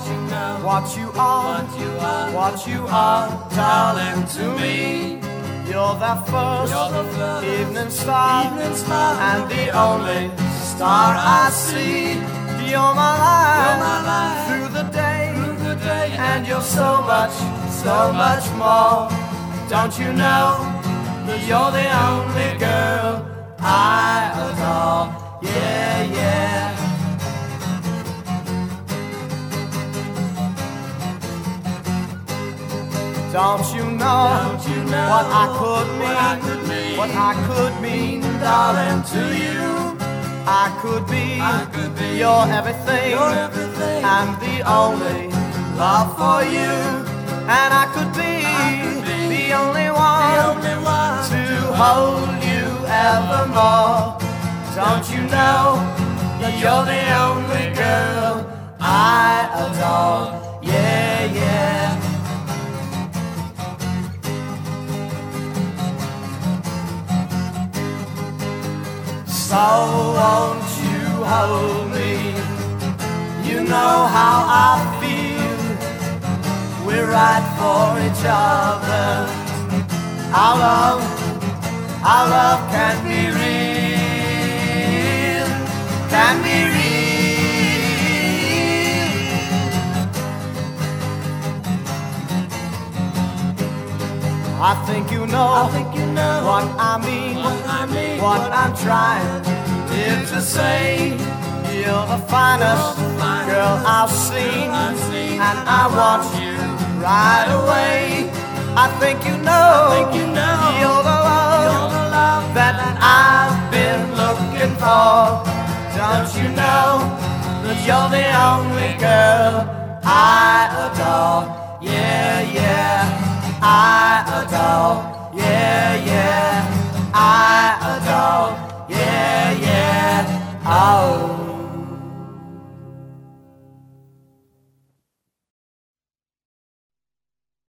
what you are, darling, to me. You're the first evening star, and the only star I see. You're my life through the day, and you're so much more. Don't you know that you're the only girl I adore? Yeah, yeah. Don't you know what I could mean, darling, to you? I could be your everything, and the only love for you. And I could be the only one to hold you evermore. Don't you know that you're the only girl I adore? Yeah, yeah. So won't you hold me? You know how I feel. We're right for each other. Our love can be real, can be real. I think you know what I mean, what I'm trying to say. You're the finest girl I've seen, and I want you right away. I think you know you're the love that I've been looking for. Don't you know that you're the only girl I adore? Yeah, yeah. I adore, yeah, yeah. I adore, yeah, yeah. Oh.